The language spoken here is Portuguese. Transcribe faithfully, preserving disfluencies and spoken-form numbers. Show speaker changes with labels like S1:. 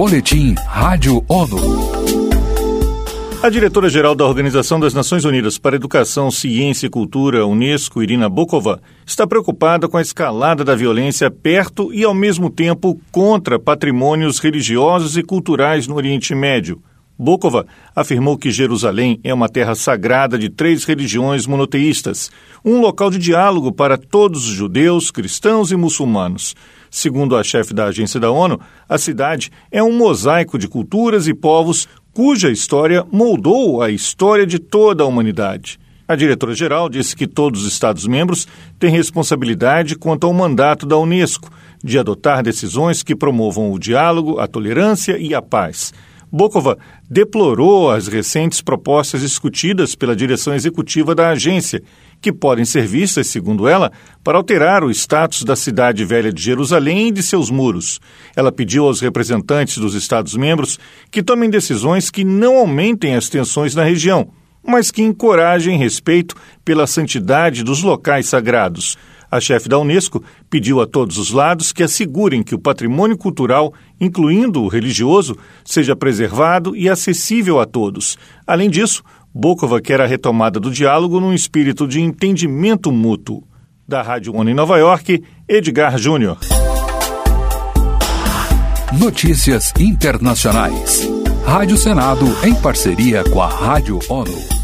S1: Boletim Rádio ONU.
S2: A diretora-geral da Organização das Nações Unidas para Educação, Ciência e Cultura, Unesco, Irina Bokova, está preocupada com a escalada da violência perto e, ao mesmo tempo, contra patrimônios religiosos e culturais no Oriente Médio. Bokova afirmou que Jerusalém é uma terra sagrada de três religiões monoteístas, um local de diálogo para todos os judeus, cristãos e muçulmanos. Segundo a chefe da agência da ONU, a cidade é um mosaico de culturas e povos cuja história moldou a história de toda a humanidade. A diretora-geral disse que todos os Estados-membros têm responsabilidade quanto ao mandato da Unesco de adotar decisões que promovam o diálogo, a tolerância e a paz. Bokova deplorou as recentes propostas discutidas pela direção executiva da agência, que podem ser vistas, segundo ela, para alterar o status da cidade velha de Jerusalém e de seus muros. Ela pediu aos representantes dos Estados-membros que tomem decisões que não aumentem as tensões na região, mas que encorajem respeito pela santidade dos locais sagrados. A chefe da Unesco pediu a todos os lados que assegurem que o patrimônio cultural, incluindo o religioso, seja preservado e acessível a todos. Além disso, Bokova quer a retomada do diálogo num espírito de entendimento mútuo. Da Rádio ONU em Nova York, Edgar Júnior.
S1: Notícias internacionais. Rádio Senado em parceria com a Rádio ONU.